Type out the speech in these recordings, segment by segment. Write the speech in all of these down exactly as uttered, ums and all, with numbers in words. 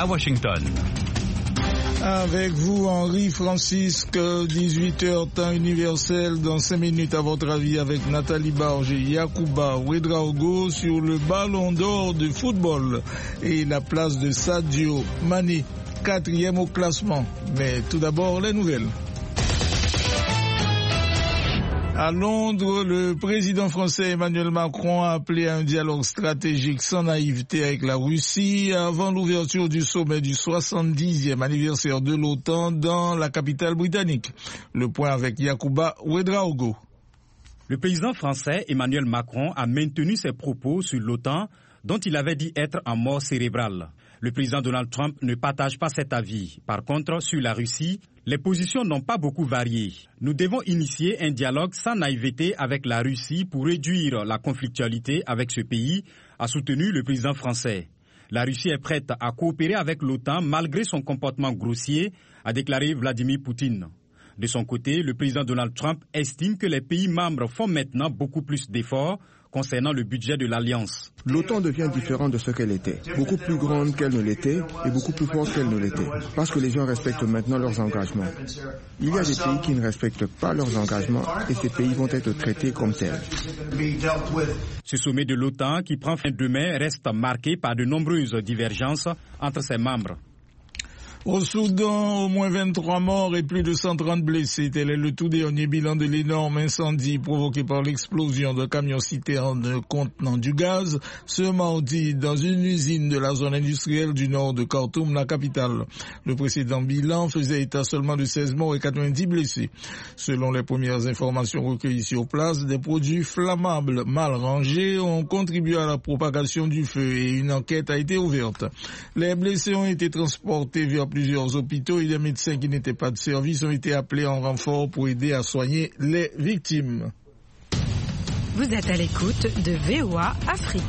à Washington. Avec vous, Henri Francisque, dix-huit heures temps universel, dans cinq minutes à votre avis avec Nathalie Barge et Yacouba Ouedraogo sur le ballon d'or de football et la place de Sadio Mané, quatrième au classement. Mais tout d'abord, les nouvelles. À Londres, le président français Emmanuel Macron a appelé à un dialogue stratégique sans naïveté avec la Russie avant l'ouverture du sommet du soixante-dixième anniversaire de l'OTAN dans la capitale britannique. Le point avec Yacouba Ouedraogo. Le président français Emmanuel Macron a maintenu ses propos sur l'OTAN dont il avait dit être en mort cérébrale. Le président Donald Trump ne partage pas cet avis. Par contre, sur la Russie, les positions n'ont pas beaucoup varié. Nous devons initier un dialogue sans naïveté avec la Russie pour réduire la conflictualité avec ce pays, a soutenu le président français. La Russie est prête à coopérer avec l'OTAN malgré son comportement grossier, a déclaré Vladimir Poutine. De son côté, le président Donald Trump estime que les pays membres font maintenant beaucoup plus d'efforts concernant le budget de l'Alliance. L'OTAN devient différente de ce qu'elle était, beaucoup plus grande qu'elle ne l'était et beaucoup plus forte qu'elle ne l'était, parce que les gens respectent maintenant leurs engagements. Il y a des pays qui ne respectent pas leurs engagements et ces pays vont être traités comme tels. Ce sommet de l'OTAN qui prend fin demain reste marqué par de nombreuses divergences entre ses membres. Au Soudan, au moins vingt-trois morts et plus de cent trente blessés. Tel est le tout dernier bilan de l'énorme incendie provoqué par l'explosion d'un camion-citerne contenant du gaz ce mardi dans une usine de la zone industrielle du nord de Khartoum, la capitale. Le précédent bilan faisait état seulement de seize morts et quatre-vingt-dix blessés. Selon les premières informations recueillies sur place, des produits flammables mal rangés ont contribué à la propagation du feu et une enquête a été ouverte. Les blessés ont été transportés vers plusieurs hôpitaux et des médecins qui n'étaient pas de service ont été appelés en renfort pour aider à soigner les victimes. Vous êtes à l'écoute de V O A Afrique.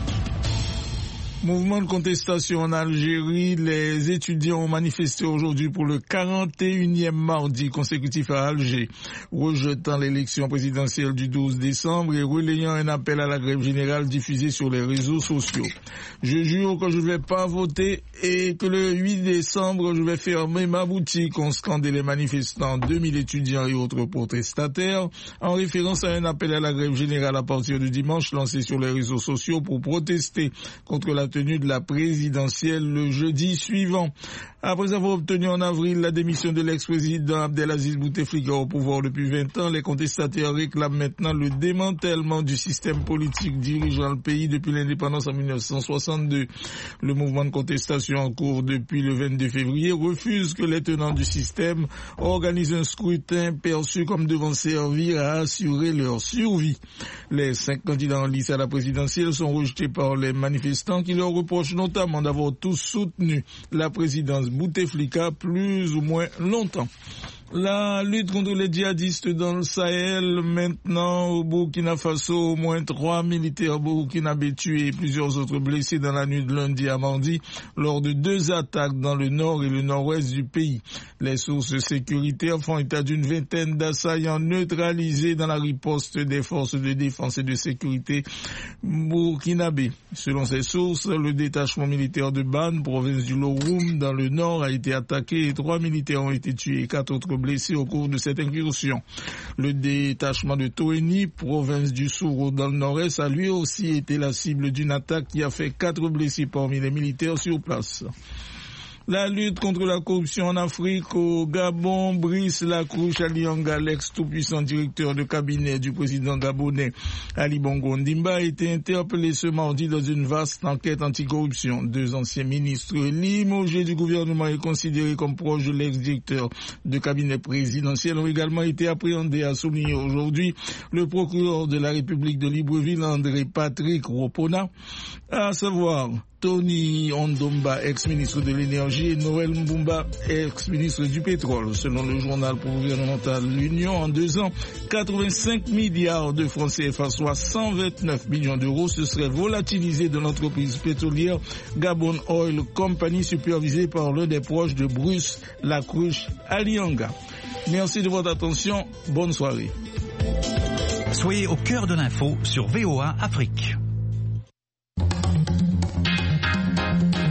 Mouvement de contestation en Algérie, les étudiants ont manifesté aujourd'hui pour le quarante et unième mardi consécutif à Alger, rejetant l'élection présidentielle du douze décembre et relayant un appel à la grève générale diffusé sur les réseaux sociaux. Je jure que je ne vais pas voter et que le huit décembre je vais fermer ma boutique, ont scandé les manifestants, deux mille étudiants et autres protestataires, en référence à un appel à la grève générale à partir du dimanche lancé sur les réseaux sociaux pour protester contre la tenue de la présidentielle le jeudi suivant. Après avoir obtenu en avril la démission de l'ex-président Abdelaziz Bouteflika au pouvoir depuis vingt ans, les contestataires réclament maintenant le démantèlement du système politique dirigeant le pays depuis l'indépendance en mille neuf cent soixante-deux. Le mouvement de contestation en cours depuis le vingt-deux février refuse que les tenants du système organisent un scrutin perçu comme devant servir à assurer leur survie. Les cinq candidats en lice à la présidentielle sont rejetés par les manifestants qui leur reprochent notamment d'avoir tous soutenu la présidence Bouteflika plus ou moins longtemps. La lutte contre les djihadistes dans le Sahel, maintenant au Burkina Faso, au moins trois militaires burkinabés tués et plusieurs autres blessés dans la nuit de lundi à mardi lors de deux attaques dans le nord et le nord-ouest du pays. Les sources sécuritaires font état d'une vingtaine d'assaillants neutralisés dans la riposte des forces de défense et de sécurité burkinabés. Selon ces sources, le détachement militaire de Ban, province du Loroum, dans le nord, a été attaqué et trois militaires ont été tués et quatre autres blessés au cours de cette incursion. Le détachement de Toeni, province du Souro dans le nord-est, a lui aussi été la cible d'une attaque qui a fait quatre blessés parmi les militaires sur place. La lutte contre la corruption en Afrique, au Gabon, Brice Lacrouche Alianga, l'ex-tout-puissant directeur de cabinet du président gabonais Ali Bongo Ondimba, a été interpellé ce mardi dans une vaste enquête anticorruption. Deux anciens ministres limogés du gouvernement et considérés comme proches de l'ex-directeur de cabinet présidentiel ont également été appréhendés, a souligné aujourd'hui le procureur de la République de Libreville, André Patrick Ropona, à savoir Tony Ondomba, ex-ministre de l'énergie, et Noël Mbumba, ex-ministre du pétrole. Selon le journal gouvernemental L'Union, en deux ans, quatre-vingt-cinq milliards de francs C F A, soit cent vingt-neuf millions d'euros, se seraient volatilisés de l'entreprise pétrolière Gabon Oil Company, supervisée par l'un des proches de Bruce Lacrouche Alianga. Merci de votre attention. Bonne soirée. Soyez au cœur de l'info sur V O A Afrique.